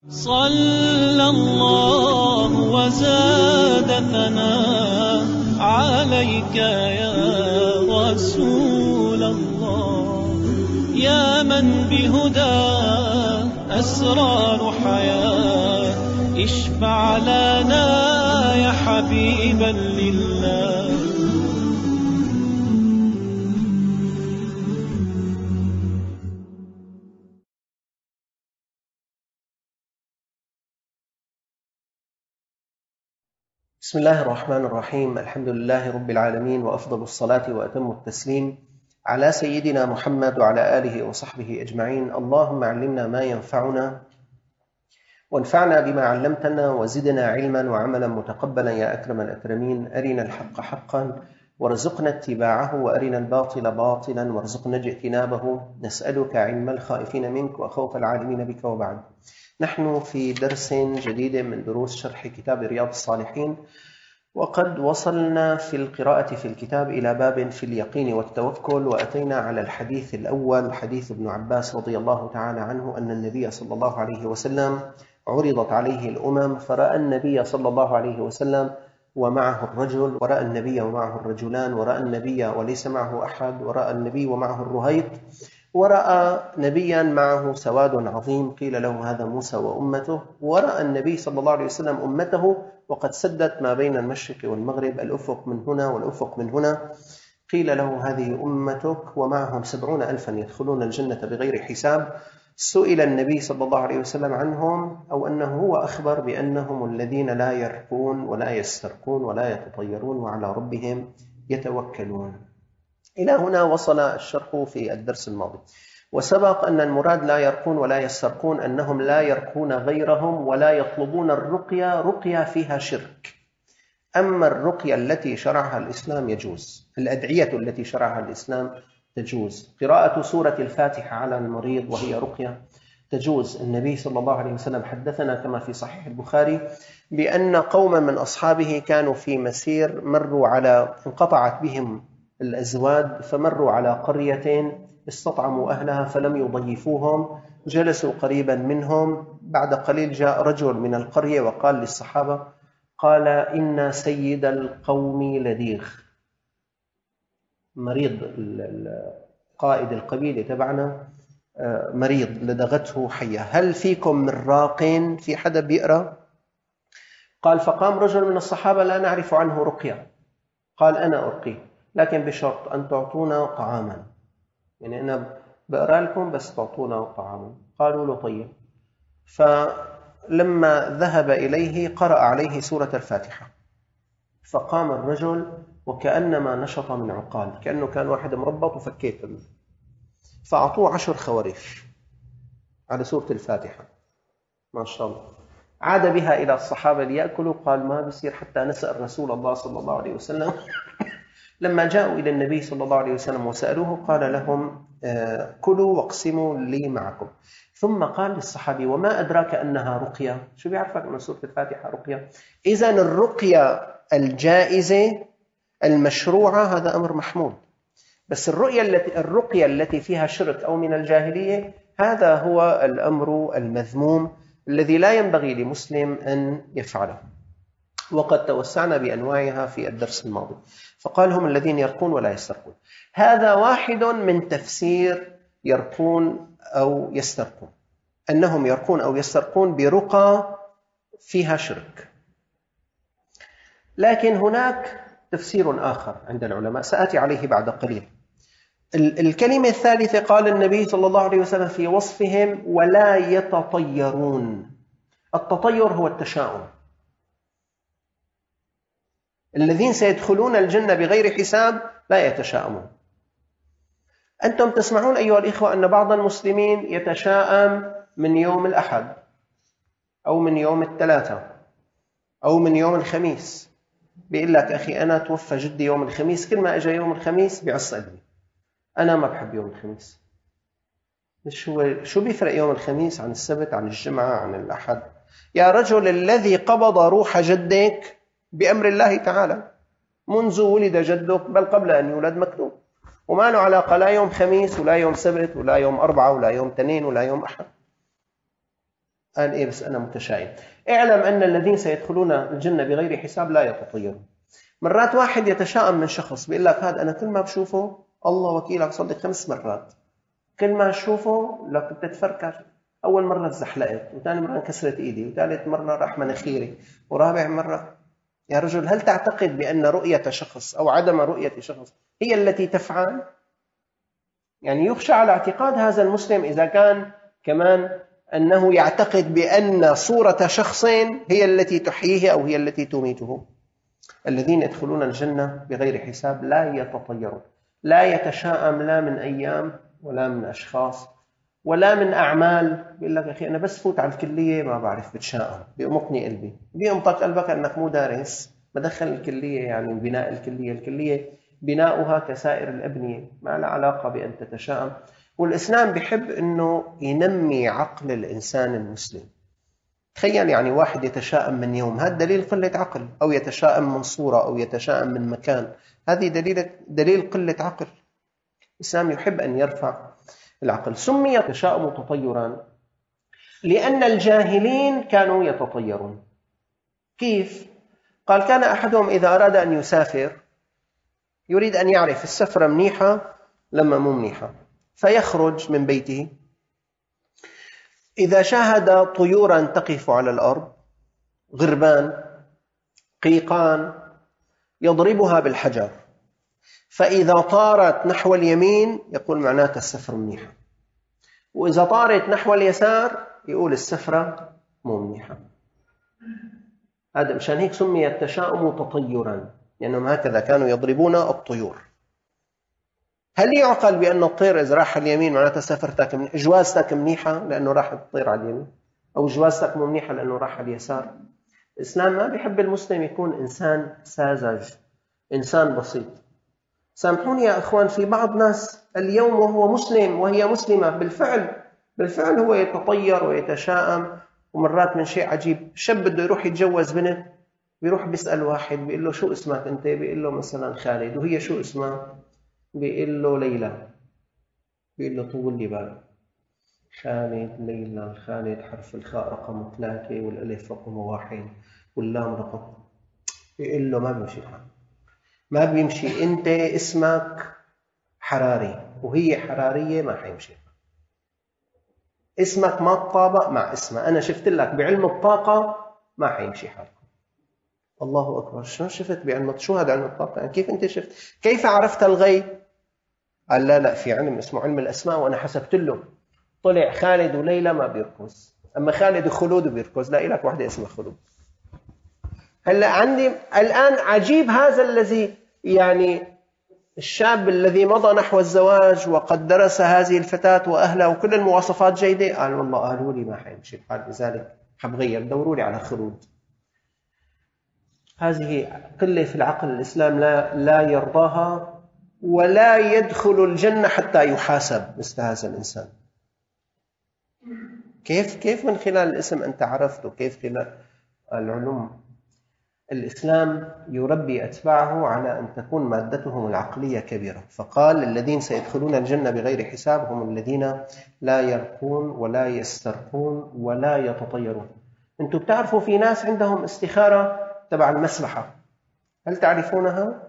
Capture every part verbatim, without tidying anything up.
صلى الله وزاد ثناء عليك يا رسول الله، يا من بهدى أسرار حياة، اشفع لنا يا حبيبا لله. بسم الله الرحمن الرحيم. الحمد لله رب العالمين، وأفضل الصلاة وأتم التسليم على سيدنا محمد وعلى آله وصحبه أجمعين. اللهم علمنا ما ينفعنا وانفعنا بما علمتنا وزدنا علما وعملا متقبلا يا أكرم الأكرمين. أرنا الحق حقا وارزقنا اتباعه، وأرنا الباطل باطلا وارزقنا اجتنابه. نسألك علم الخائفين منك وخوف العالمين بك. وبعد، نحن في درس جديد من دروس شرح كتاب رياض الصالحين، وقد وصلنا في القراءة في الكتاب إلى باب في اليقين والتوكل، وأتينا على الحديث الأول، حديث ابن عباس رضي الله تعالى عنه أن النبي صلى الله عليه وسلم عرضت عليه الأمم، فرأى النبي صلى الله عليه وسلم ومعه الرجل، ورأى النبي ومعه الرجلان، ورأى النبي وليس معه أحد، ورأى النبي ومعه الرهيط، ورأى نبيا معه سواد عظيم قيل له هذا موسى وأمته، ورأى النبي صلى الله عليه وسلم أمته وقد سدت ما بين المشرق والمغرب، الأفق من هنا والأفق من هنا، قيل له هذه أمتك ومعهم سبعون ألفا يدخلون الجنة بغير حساب. سئل النبي صلى الله عليه وسلم عنهم، أو أنه هو أخبر بأنهم الذين لا يرقون ولا يسترقون ولا يتطيرون وعلى ربهم يتوكلون. إلى هنا وصل الشرح في الدرس الماضي، وسبق أن المراد لا يرقون ولا يسترقون أنهم لا يرقون غيرهم ولا يطلبون الرقية، رقية فيها شرك. أما الرقية التي شرعها الإسلام يجوز، الأدعية التي شرعها الإسلام تجوز، قراءة سورة الفاتحة على المريض وهي رقية تجوز. النبي صلى الله عليه وسلم حدثنا كما في صحيح البخاري بأن قوما من أصحابه كانوا في مسير، مروا على انقطعت بهم الأزواد، فمروا على قرية استطعموا أهلها فلم يضيفوهم، جلسوا قريبا منهم. بعد قليل جاء رجل من القرية وقال للصحابة، قال إن سيد القوم لديغ، مريض قائد القبيلة تبعنا مريض لدغته حية، هل فيكم من راق؟ في حدا بيقرأ؟ قال فقام رجل من الصحابة لا نعرف عنه رقية، قال أنا أرقيه، لكن بشرط أن تعطونا طعاما، يعني أنا بقرأ لكم بس تعطونا طعاما. قالوا له طيب. فلما ذهب إليه قرأ عليه سورة الفاتحة، فقام الرجل وكأنما نشط من عقال، كأنه كان واحد مربط وفكيت منه، فأعطوه عشر خواريف على سورة الفاتحة، ما شاء الله. عاد بها إلى الصحابة ليأكلوا، قال ما بصير حتى نسأل رسول الله صلى الله عليه وسلم. لما جاءوا إلى النبي صلى الله عليه وسلم وسألوه قال لهم كلوا واقسموا لي معكم. ثم قال للصحابي وما أدراك أنها رقية؟ شو بيعرفك أن سورة الفاتحة رقية؟ إذن الرقية الجائزة المشروعة هذا أمر محمود، بس الرقية التي, الرقية التي فيها شرك أو من الجاهلية هذا هو الأمر المذموم الذي لا ينبغي لمسلم أن يفعله، وقد توسعنا بأنواعها في الدرس الماضي. فقال هم الذين يرقون ولا يسترقون. هذا واحد من تفسير يرقون أو يسترقون، أنهم يرقون أو يسترقون برقى فيها شرك. لكن هناك تفسير آخر عند العلماء سآتي عليه بعد قليل. الكلمة الثالثة قال النبي صلى الله عليه وسلم في وصفهم ولا يتطيرون. التطير هو التشاؤم، الذين سيدخلون الجنة بغير حساب لا يتشاءمون. أنتم تسمعون أيها الإخوة أن بعض المسلمين يتشاءم من يوم الأحد أو من يوم الثلاثة أو من يوم الخميس، بيقول لك أخي أنا توفى جدي يوم الخميس، كل ما أجى يوم الخميس بيعص قلبي، أنا ما بحب يوم الخميس. شو شو بيفرق يوم الخميس عن السبت عن الجمعة عن الأحد؟ يا رجل، الذي قبض روح جدك بأمر الله تعالى منذ ولد جدك، بل قبل أن يولد مكتوب، وما له علاقة لا يوم خميس ولا يوم سبت ولا يوم أربعة ولا يوم اثنين ولا يوم أحد. قال إيه بس أنا متشائم. اعلم أن الذين سيدخلون الجنة بغير حساب لا يتطيرون. مرات واحد يتشائم من شخص بيقول لك هذا أنا كل ما بشوفه الله وكيلك صلي خمس مرات، كل ما أشوفه لو كنت تفركر أول مرة تزحلقت، وثاني مرة انكسرت إيدي، وثالث مرة راح مناخيري، ورابع مرة. يا رجل، هل تعتقد بأن رؤية شخص أو عدم رؤية شخص هي التي تفعل؟ يعني يخشى على اعتقاد هذا المسلم إذا كان كمان أنه يعتقد بأن صورة شخص هي التي تحييه أو هي التي تميته. الذين يدخلون الجنة بغير حساب لا يتطيرون، لا يتشائم لا من أيام ولا من أشخاص ولا من أعمال. بيقول لك يا أخي أنا بس فوت على الكلية ما بعرف بتشائم، بيقمطني قلبي. بيقمطك قلبك أنك مو دارس، بدخل الكلية يعني بناء الكلية. الكلية بناؤها كسائر الأبنية، ما له علاقة بأن تتشائم. والإسلام بيحب أنه ينمي عقل الإنسان المسلم. تخيل يعني واحد يتشائم من يوم، هذا دليل قلة عقل، أو يتشائم من صورة أو يتشائم من مكان، هذه دليل دليل قلة عقل. الإسلام يحب أن يرفع العقل. سمي التشاؤم تطيرا لأن الجاهلين كانوا يتطيرون. كيف؟ قال كان أحدهم إذا أراد أن يسافر يريد أن يعرف السفرة منيحة لما مو منيحة، فيخرج من بيته، إذا شاهد طيورا تقف على الأرض، غربان، قيقان، يضربها بالحجر، فإذا طارت نحو اليمين يقول معناته السفر منيحة، وإذا طارت نحو اليسار يقول السفرة مو منيحة. هذا مشان هيك سمي التشاؤم تطيرا، لأنهم هكذا كانوا يضربون الطيور. هل يعقل بأن الطير إذا راح اليمين معناته سفرتك من... جوازتك منيحة لأنه راح الطير على اليمين، أو جوازتك مو منيحة لأنه راح على اليسار؟ الإسلام ما بيحب المسلم يكون إنسان ساذج، إنسان بسيط. سامحوني يا أخوان، في بعض ناس اليوم وهو مسلم وهي مسلمة بالفعل بالفعل هو يتطير ويتشائم. ومرات من شيء عجيب، شاب بده يروح يتجوز بنت، بيروح بيسأل واحد بيقول له شو اسمك أنت؟ بيقول له مثلا خالد. وهي شو اسمها؟ بيقول له ليلى. بيقول له طول لي بالك، خالد ليلى، خالد حرف الخاء رقم ثلاثة والألف رقم واحد واللام رقم. بيقول له ما بيمشي الحال، ما بيمشي. أنت اسمك حراري وهي حرارية، ما حيمشي. اسمك ما تطابق مع اسمها، أنا شفت لك بعلم الطاقة ما حيمشي حالك. الله أكبر، شو شفت بعلم؟ شو هذا علم الطاقة؟ يعني كيف أنت شفت؟ كيف عرفت الغيب؟ قال لا لا، في علم اسمه علم الأسماء، وأنا حسبت له طلع خالد وليلى ما بيركز، أما خالد وخلود بيركز. لا، إلك واحدة اسمها خلود. هلا عندي الآن عجيب هذا الذي يعني الشاب الذي مضى نحو الزواج وقد درس هذه الفتاة وأهلها وكل المواصفات جيدة، قال والله قالوا لي ما حيمشي الحال، لذلك حبغير، دوروا لي على خلود. هذه قلة في العقل. الإسلام لا لا يرضاها، ولا يدخل الجنة حتى يحاسب مثل هذا الإنسان. كيف كيف من خلال الاسم أنت عرفته؟ كيف خلال العلوم؟ الإسلام يربي أتباعه على أن تكون مادتهم العقلية كبيرة. فقال الذين سيدخلون الجنة بغير حساب هم الذين لا يرقون ولا يسترقون ولا يتطيرون. أنتم بتعرفوا في ناس عندهم استخارة تبع المسبحة، هل تعرفونها؟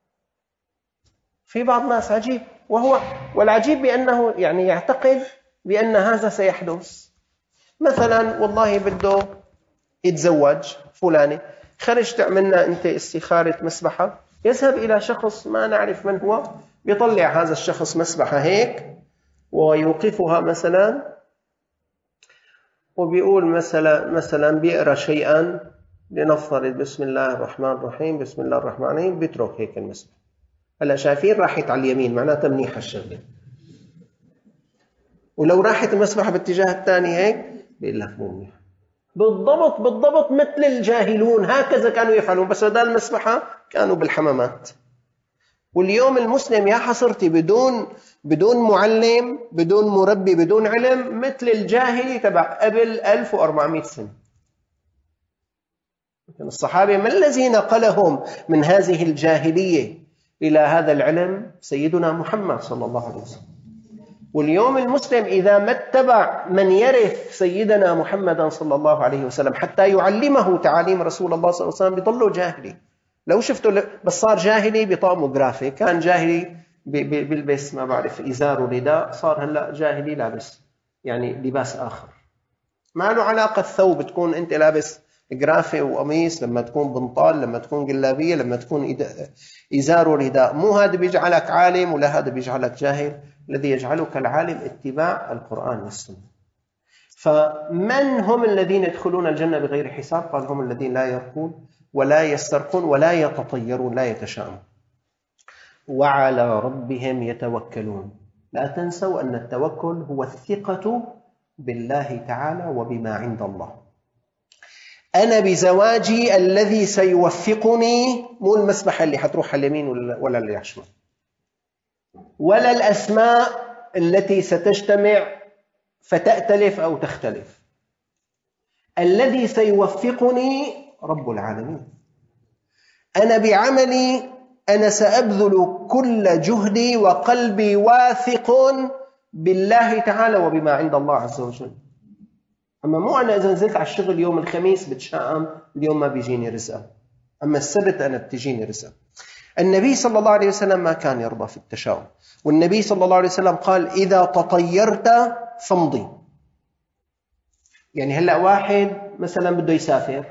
في بعض ناس عجيب، وهو والعجيب بأنه يعني يعتقد بأن هذا سيحدث. مثلا والله بده يتزوج فلانة، خرج تعملنا أنت استخارة مسبحة، يذهب إلى شخص ما نعرف من هو، بيطلع هذا الشخص مسبحة هيك ويوقفها مثلا، وبيقول مثلا مثلا بيقرأ شيئا، لنفترض بسم الله الرحمن الرحيم، بسم الله الرحمن الرحيم، بيترك هيك المسبحة. هلا شايفين راحت على اليمين معناتها منيحة الشغلة، ولو راحت المسبحة باتجاه الثاني هيك بيقول لك مو منيحة. بالضبط بالضبط مثل الجاهلون، هكذا كانوا يفعلون، بس بدل المسبحة كانوا بالحمامات. واليوم المسلم يا حصرتي بدون بدون معلم، بدون مربي، بدون علم، مثل الجاهلي تبع قبل ألف وأربعمائة سنة. الصحابة ما الذي نقلهم من هذه الجاهلية إلى هذا العلم؟ سيدنا محمد صلى الله عليه وسلم. واليوم المسلم إذا ما اتبع من يرث سيدنا محمدا صلى الله عليه وسلم حتى يعلمه تعاليم رسول الله صلى الله عليه وسلم بيضله جاهلي. لو شفته بس صار جاهلي بطقمه جرافي، كان جاهلي بيلبس ما بعرف إزار ورداء، صار هلأ جاهلي لابس يعني لباس آخر. ما له علاقة الثوب، تكون أنت لابس جرافي وقميص، لما تكون بنطال، لما تكون جلابية، لما تكون إزار ورداء، مو هذا بيجعلك عالم ولا هذا بيجعلك جاهل. الذي يجعلك العالم اتباع القرآن والسنة. فمن هم الذين يدخلون الجنة بغير حساب؟ قال هم الذين لا يرقون ولا يسترقون ولا يتطيرون، لا يتشاءمون، وعلى ربهم يتوكلون. لا تنسوا أن التوكل هو الثقة بالله تعالى وبما عند الله. أنا بزواجي الذي سيوفقني، مو المسبحة اللي حتروح على اليمين ولا اللي على الشمال، ولا الأسماء التي ستجتمع فتأتلف أو تختلف. الذي سيوفقني رب العالمين. أنا بعملي أنا سأبذل كل جهدي وقلبي واثق بالله تعالى وبما عند الله عز وجل. أما مو أنا إذا نزلت على الشغل يوم الخميس بتشائم اليوم ما بيجيني رزقة، أما السبت أنا بتجيني رزقة. النبي صلى الله عليه وسلم ما كان يرضى في التشاؤم، والنبي صلى الله عليه وسلم قال إذا تطيرت فامضي. يعني هلأ واحد مثلا بده يسافر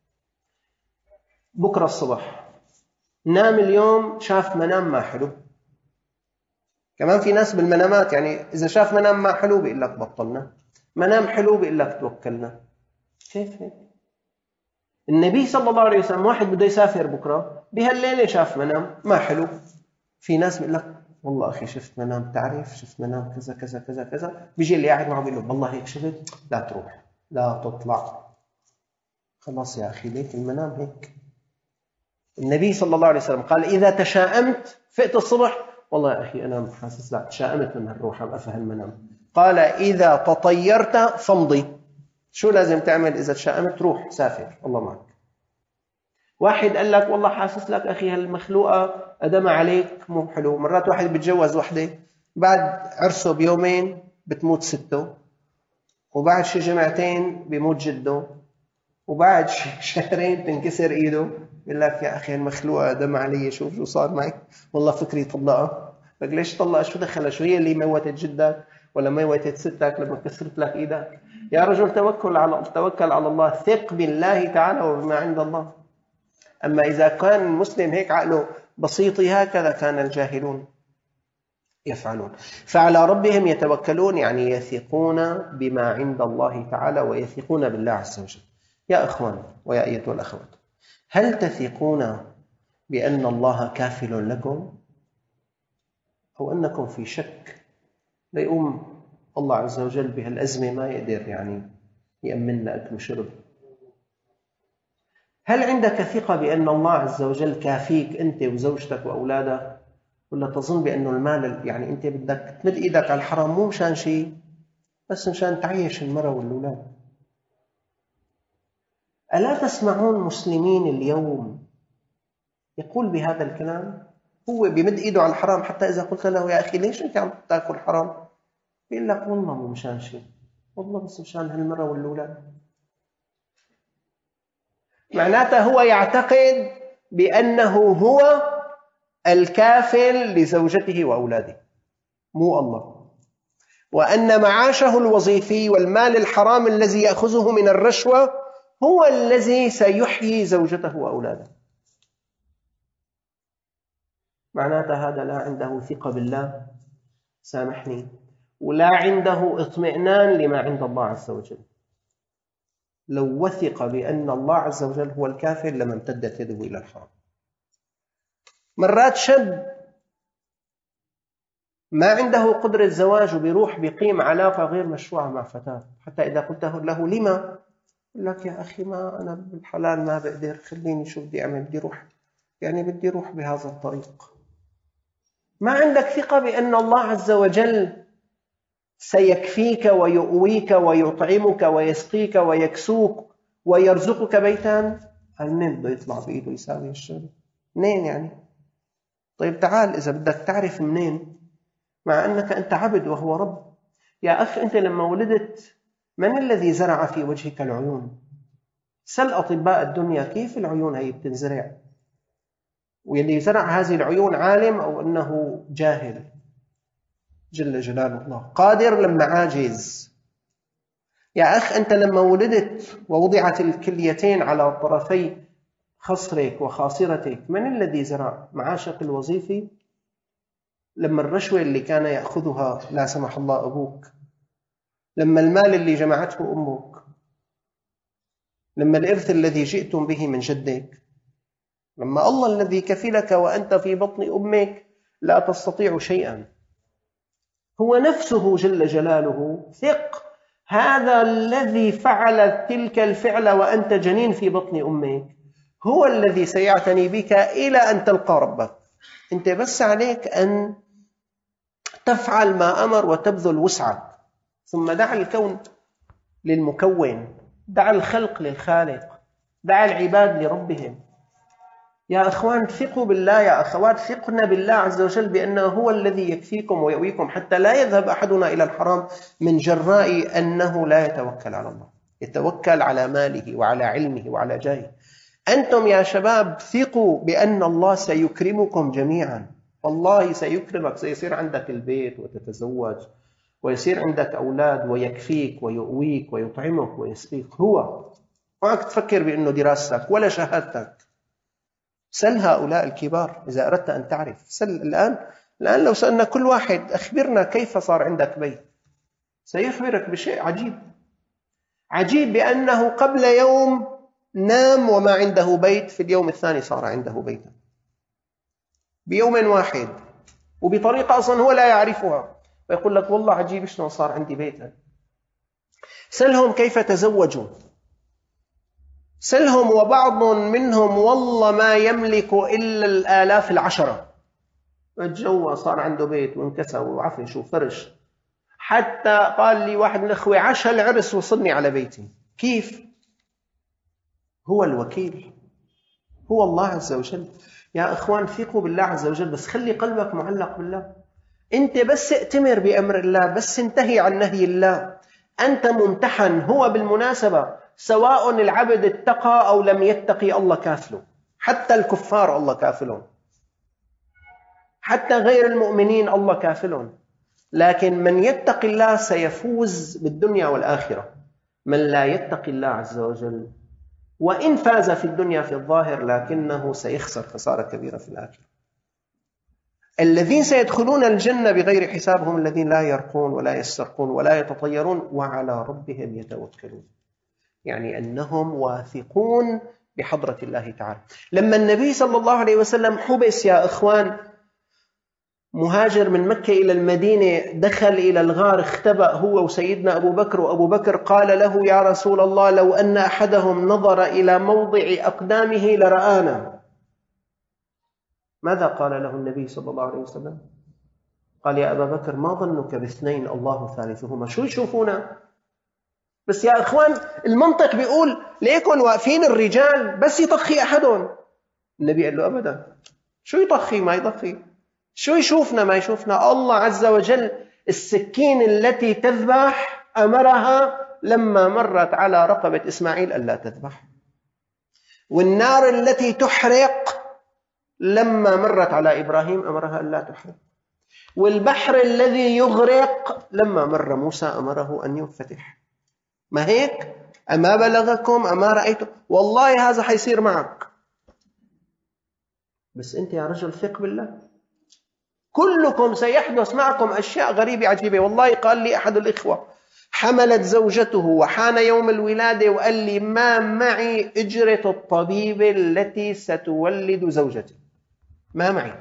بكرة الصبح، نام اليوم شاف منام ما حلو. كمان في ناس بالمنامات يعني إذا شاف منام ما حلو بيقول لك بطلنا، منام حلو بيقول لك توكلنا. كيف هيك؟ النبي صلى الله عليه وسلم واحد بده يسافر بكرة بهالليلة شاف منام ما حلو، في ناس بيقول لك والله أخي شفت منام، تعرف شفت منام كذا كذا كذا كذا، بيجي اللي قاعد معه بيقول له والله هيك شفت، لا تروح لا تطلع. خلاص يا أخي ليك المنام هيك. النبي صلى الله عليه وسلم قال إذا تشاءمت فئت الصبح، والله يا أخي أنا حاسس لا تشاءمت من الروح عم أفهم المنام. قال إذا تطيرت فامضي. شو لازم تعمل إذا تشاءمت؟ روح سافر الله معك. واحد قال لك والله حاسس لك أخي هالمخلوقة أدم عليك مو حلو. مرات واحد بيتجوز وحدة بعد عرسه بيومين بتموت سته، وبعد شي جمعتين بيموت جده، وبعد شهرين تنكسر إيده. يقول لك يا أخي المخلوقة دم علي، شوف شو صار معي، والله فكري طلقها. لك ليش طلقها؟ شو دخلها؟ شو هي اللي موتت جدك ولا موتت ستك لما كسرت لك إيدك؟ يا رجل توكل على توكل على الله، ثق بالله تعالى وبما عند الله. أما إذا كان المسلم هيك عقله بسيطي هكذا كان الجاهلون يفعلون. فعلى ربهم يتوكلون يعني يثقون بما عند الله تعالى ويثقون بالله عز وجل. يا إخوان ويا أيتها الأخوات، هل تثقون بأن الله كافل لكم أو أنكم في شك ليقوم الله عز وجل بهالأزمة ما يقدر يعني يأمن لأكل وشرب؟ هل عندك ثقة بأن الله عز وجل كافيك أنت وزوجتك وأولادك، ولا تظن بأن المال يعني أنت بدك تمد إيدك على الحرام مو مشان شيء بس مشان تعيش المرأة والأولاد؟ ألا تسمعون مسلمين اليوم يقول بهذا الكلام؟ هو بمد إيده على الحرام، حتى إذا قلت له يا أخي ليش أنت عم تأكل حرام؟ بيقول لك والله مو مشان شيء، والله بس مشان هالمرأة والأولاد. معناته هو يعتقد بأنه هو الكافل لزوجته وأولاده مو الله، وأن معاشه الوظيفي والمال الحرام الذي يأخذه من الرشوة هو الذي سيحيي زوجته وأولاده. معناته هذا لا عنده ثقة بالله، سامحني، ولا عنده اطمئنان لما عند الله عز وجل. لو وثق بأن الله عز وجل هو الكافر لما امتدت يده إلى الحرام. مرات شاب ما عنده قدرة زواج وبيروح بيقيم علاقة غير مشروعة مع فتاة، حتى إذا قلت له لما؟ يقول لك يا أخي ما أنا بالحلال ما بقدر، خليني شو بدي أعمل، بدي روح يعني بدي روح بهذا الطريق. ما عندك ثقة بأن الله عز وجل سيكفيك ويؤويك ويطعمك ويسقيك ويكسوك ويرزقك بيتا. هل منين بده يطلع بإيده يساوي الشغل؟ منين يعني؟ طيب تعال إذا بدك تعرف منين، مع أنك أنت عبد وهو رب. يا أخي أنت لما ولدت من الذي زرع في وجهك العيون؟ سل أطباء الدنيا كيف العيون هي بتنزرع، واللي زرع هذه العيون عالم أو أنه جاهل؟ جل جلال الله. قادر لما عاجز. يا أخ أنت لما ولدت ووضعت الكليتين على طرفي خصرك وخاصرتك من الذي زرع؟ معاشك الوظيفي؟ لما الرشوة اللي كان يأخذها لا سمح الله أبوك؟ لما المال اللي جمعته أمك؟ لما الإرث الذي جئتم به من جدك؟ لما الله الذي كفلك وأنت في بطن أمك لا تستطيع شيئا؟ هو نفسه جل جلاله. ثق هذا الذي فعل تلك الفعل وأنت جنين في بطن أمك هو الذي سيعتني بك إلى أن تلقى ربك. أنت بس عليك أن تفعل ما أمر وتبذل وسعك، ثم دع الكون للمكون، دع الخلق للخالق، دع العباد لربهم. يا أخوان ثقوا بالله، يا أخوات ثقنا بالله عز وجل بأنه هو الذي يكفيكم ويؤويكم، حتى لا يذهب أحدنا إلى الحرام من جراء أنه لا يتوكل على الله، يتوكل على ماله وعلى علمه وعلى جاهه. أنتم يا شباب ثقوا بأن الله سيكرمكم جميعا، والله سيكرمك، سيصير عندك البيت وتتزوج ويصير عندك أولاد ويكفيك ويؤويك ويطعمك ويسقيك. هو معك تفكر بأنه دراستك ولا شهادتك. سل هؤلاء الكبار إذا أردت أن تعرف. سل الآن الآن لو سألنا كل واحد أخبرنا كيف صار عندك بيت، سيخبرك بشيء عجيب عجيب بأنه قبل يوم نام وما عنده بيت، في اليوم الثاني صار عنده بيتا بيوم واحد وبطريقة أصلا هو لا يعرفها، ويقول لك والله عجيب شلون صار عندي بيتا. سلهم كيف تزوجوا، سلهم وبعض منهم والله ما يملك إلا الآلاف العشرة، اتجوز صار عنده بيت وانكسى وعفش وفرش. حتى قال لي واحد من الأخوة عاش العرس وصلني على بيتي. كيف؟ هو الوكيل، هو الله عز وجل. يا أخوان ثقوا بالله عز وجل، بس خلي قلبك معلق بالله. أنت بس ائتمر بأمر الله، بس انتهي عن نهي الله. أنت ممتحن. هو بالمناسبة سواء العبد اتقى أو لم يتقي الله كافله، حتى الكفار الله كافلون، حتى غير المؤمنين الله كافلون. لكن من يتقي الله سيفوز بالدنيا والآخرة. من لا يتقي الله عز وجل وإن فاز في الدنيا في الظاهر لكنه سيخسر خسارة كبيرة في الآخرة. الذين سيدخلون الجنة بغير حساب هم الذين لا يرقون ولا يسترقون ولا يتطيرون وعلى ربهم يتوكلون، يعني أنهم واثقون بحضرة الله تعالى. لما النبي صلى الله عليه وسلم حبس يا إخوان، مهاجر من مكة إلى المدينة، دخل إلى الغار، اختبأ هو وسيدنا أبو بكر، وأبو بكر قال له يا رسول الله لو أن أحدهم نظر إلى موضع أقدامه لرآنا. ماذا قال له النبي صلى الله عليه وسلم؟ قال يا أبا بكر ما ظنك باثنين الله ثالثهما؟ شو يشوفونا؟ بس يا إخوان المنطق بيقول ليكن واقفين الرجال بس يطخي أحدهم. النبي قال له أبدا، شو يطخي ما يطخي، شو يشوفنا ما يشوفنا. الله عز وجل السكين التي تذبح أمرها لما مرت على رقبة إسماعيل ألا تذبح، والنار التي تحرق لما مرت على إبراهيم أمرها ألا تحرق، والبحر الذي يغرق لما مر موسى أمره أن ينفتح. ما هيك؟ أما بلغكم أما رأيتم؟ والله هذا حيصير معك، بس أنت يا رجل ثق بالله. كلكم سيحدث معكم أشياء غريبة عجيبة. والله قال لي أحد الإخوة حملت زوجته وحان يوم الولادة وقال لي ما معي إجرة الطبيب التي ستولد زوجتي، ما معي.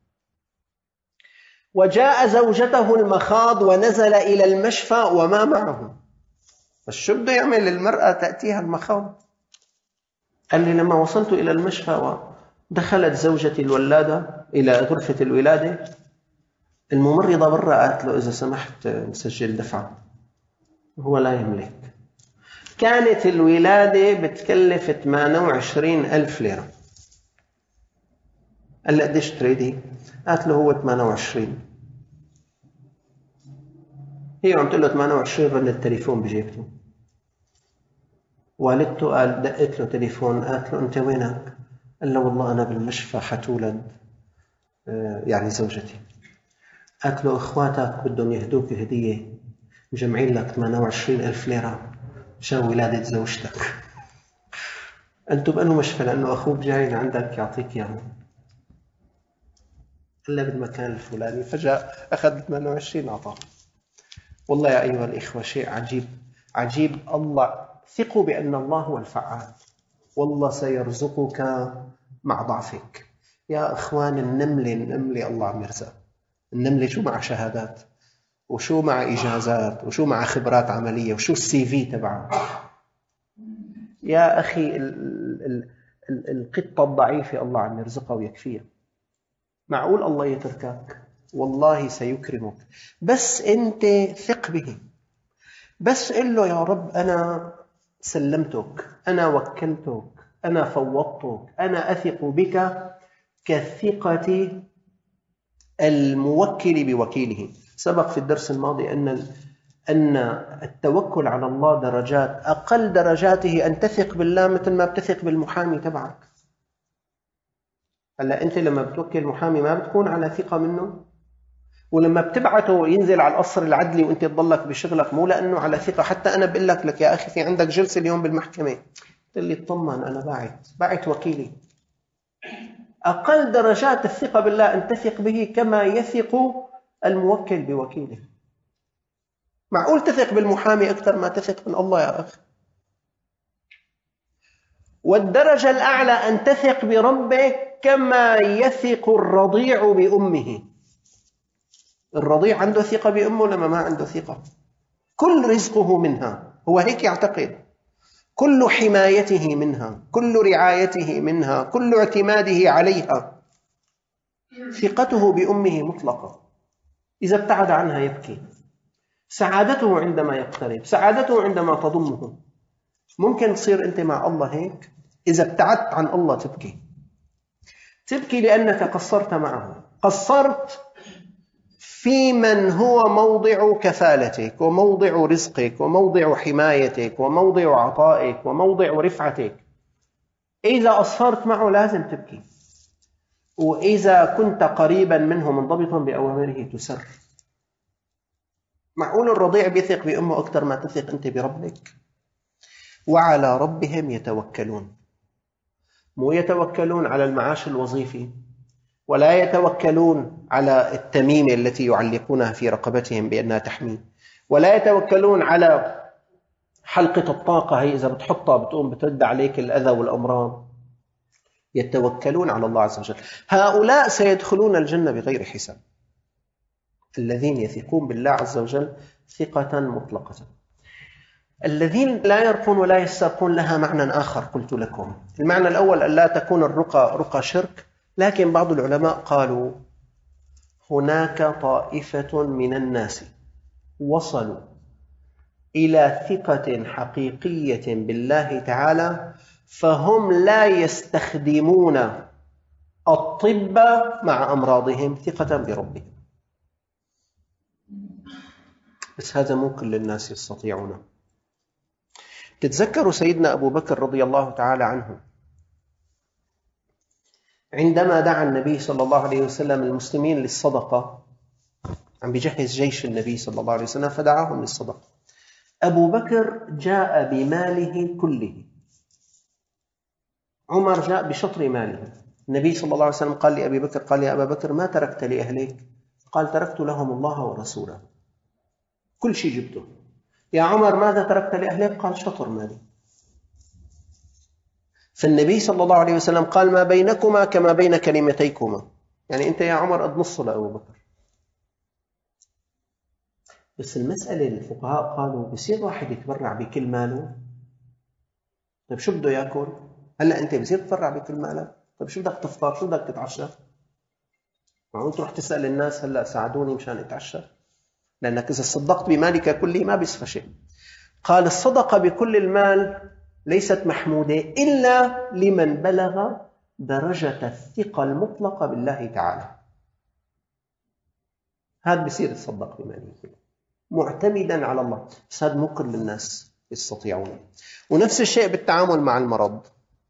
وجاء زوجته المخاض ونزل إلى المشفى وما معه. بس شو بده يعمل المرأة تأتيها المخاض؟ قال لي لما وصلت إلى المشفى ودخلت زوجتي الولادة إلى غرفة الولادة، الممرضة برا قالت له إذا سمحت نسجل دفعة، هو لا يملك. كانت الولادة بتكلف ثمانية وعشرين ألف ليرة. قال له قديش تريدي؟ قالت له هو ثمانية وعشرين. هي عم تقول له ثمانية وعشرين، رن التليفون بجيبته. والدته قال دقت له تليفون، قالت له أنت وينك؟ قال له والله أنا بالمشفى حتولد يعني زوجتي. قالت له إخواتك بدهم يهدوك هدية، مجمعين لك ثمانية وعشرين ألف ليرة مشان ولادة زوجتك. أنتم بأنه مشفى لأنه أخوك جاي عندك يعطيك إياه إلا بالمكان الفلاني. فجاء أخذ ثمانية وعشرين أعطاه. والله يا أيها الإخوة شيء عجيب عجيب. الله، ثقوا بأن الله هو الفعال، والله سيرزقك مع ضعفك. يا إخوان، النملة النملة الله عم يرزق. النملة شو مع شهادات، وشو مع إجازات، وشو مع خبرات عملية، وشو السي في تبعه. يا أخي ال ال ال القطة الضعيفة الله عم يرزقها ويكفيها. معقول الله يتركك؟ والله سيكرمك، بس أنت ثق به. بس قل له يا رب أنا سلمتك، أنا وكلتك، أنا فوضتك، أنا أثق بك كثقة الموكل بوكيله. سبق في الدرس الماضي أن أن التوكل على الله درجات، أقل درجاته أن تثق بالله مثل ما بتثق بالمحامي تبعك. هلا أنت لما بتوكل محامي ما بتكون على ثقة منه، ولما بتبعته ينزل على القصر العدلي وانت تضلك بشغلك مو لأنه على ثقة. حتى أنا بقول لك لك يا أخي في عندك جلسة اليوم بالمحكمة، قل لي اطمن أنا باعت باعت وكيلي. أقل درجات الثقة بالله أن تثق به كما يثق الموكل بوكيله. معقول تثق بالمحامي أكثر ما تثق من الله يا أخي؟ والدرجة الأعلى أن تثق بربك كما يثق الرضيع بأمه. الرضيع عنده ثقة بأمه لما ما عنده ثقة. كل رزقه منها، هو هيك يعتقد، كل حمايته منها، كل رعايته منها، كل اعتماده عليها. ثقته بأمه مطلقة. إذا ابتعد عنها يبكي. سعادته عندما يقترب، سعادته عندما تضمه. ممكن تصير أنت مع الله هيك؟ إذا ابتعدت عن الله تبكي. تبكي لأنك قصرت معه، قصرت في من هو موضع كفالتك وموضع رزقك وموضع حمايتك وموضع عطائك وموضع رفعتك. إذا قصرت معه لازم تبكي. وإذا كنت قريبا منه منضبطا بأوامره تسر. معقول الرضيع بيثق بأمه أكثر ما تثق أنت بربك؟ وعلى ربهم يتوكلون. مو يتوكلون على المعاش الوظيفي، ولا يتوكلون على التميمة التي يعلقونها في رقبتهم بأنها تحمي، ولا يتوكلون على حلقة الطاقة هي إذا بتحطها بتقوم بترد عليك الأذى والأمراض. يتوكلون على الله عز وجل. هؤلاء سيدخلون الجنة بغير حساب، الذين يثقون بالله عز وجل ثقة مطلقة. الذين لا يرقون ولا يسترقون لها معنى آخر قلت لكم. المعنى الأول أن لا تكون الرقى رقى شرك، لكن بعض العلماء قالوا هناك طائفة من الناس وصلوا إلى ثقة حقيقية بالله تعالى، فهم لا يستخدمون الطب مع أمراضهم ثقة بربهم. بس هذا مو كل الناس يستطيعونه. تتذكروا سيدنا أبو بكر رضي الله تعالى عنه عندما دعا النبي صلى الله عليه وسلم المسلمين للصدقة، عم بيجهز جيش النبي صلى الله عليه وسلم فدعاهم للصدقة. أبو بكر جاء بماله كله، عمر جاء بشطر ماله. النبي صلى الله عليه وسلم قال لأبي بكر، قال يا أبا بكر ما تركت لأهلك؟ قال تركت لهم الله ورسوله، كل شيء جبته. يا عمر ماذا تركت لأهلك؟ قال شطر مالي. فالنبي صلى الله عليه وسلم قال ما بينكما كما بين كلمتيكما، يعني أنت يا عمر قد نص لأبو بكر. بس المسألة الفقهاء قالوا بصير واحد يتبرع بكل ماله؟ طيب شو بده يأكل؟ هلأ أنت بصير تتبرع بكل مالك؟ طيب شو بدك تفطر؟ شو بدك تتعشى؟ معقول تروح تسأل الناس هلأ ساعدوني مشان أتعشى؟ لأنك إذا صدقت بمالك كله ما بيصفى شيء. قال الصدقة بكل المال ليست محمودة إلا لمن بلغ درجة الثقة المطلقة بالله تعالى. هذا بصير يتصدق بماله كله. معتمدا على الله. بس هذا مو كل الناس يستطيعون. ونفس الشيء بالتعامل مع المرض.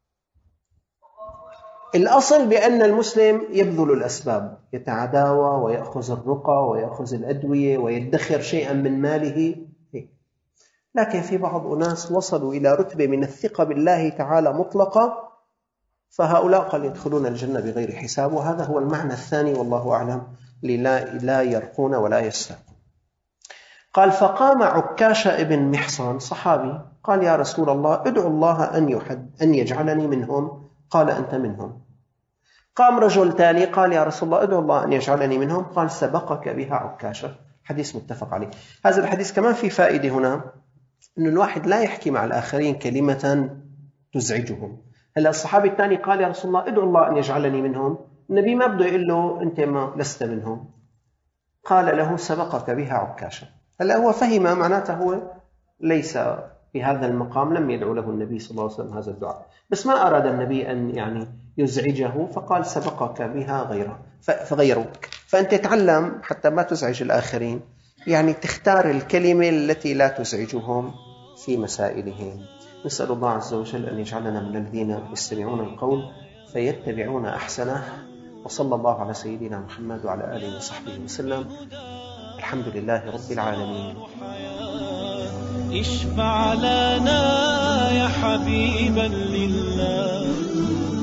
الأصل بأن المسلم يبذل الأسباب، يتعداوى ويأخذ الرقى ويأخذ الأدوية ويدخر شيئا من ماله. لكن في بعض أناس وصلوا إلى رتبة من الثقة بالله تعالى مطلقة، فهؤلاء قال يدخلون الجنة بغير حساب. وهذا هو المعنى الثاني والله أعلم، لا, لا يرقون ولا يسترقون. قال فقام عكاشة ابن محصن صحابي قال يا رسول الله ادعو الله أن, يحد أن يجعلني منهم. قال أنت منهم. قام رجل ثاني قال يا رسول الله ادعو الله أن يجعلني منهم. قال سبقك بها عكاشة. حديث متفق عليه. هذا الحديث كمان في فائدة هنا، أن الواحد لا يحكي مع الآخرين كلمة تزعجهم. هلا الصحابي الثاني قال يا رسول الله ادعو الله أن يجعلني منهم. النبي ما بده يقول له أنت ما لست منهم، قال له سبقك بها عكاشة. هلا هو فهم معناته هو ليس بهذا المقام، لم يدعو له النبي صلى الله عليه وسلم هذا الدعاء، بس ما أراد النبي أن يعني يزعجه، فقال سبقك بها غيره فغيروك. فأنت تعلم حتى ما تزعج الآخرين، يعني تختار الكلمة التي لا تزعجهم في مسائلهم. نسأل الله عز وجل أن يجعلنا من الذين يستمعون القول فيتبعون أحسنه. وصلى الله على سيدنا محمد وعلى آله وصحبه وسلم. الحمد لله رب العالمين. اشفع لنا يا حبيبا لله.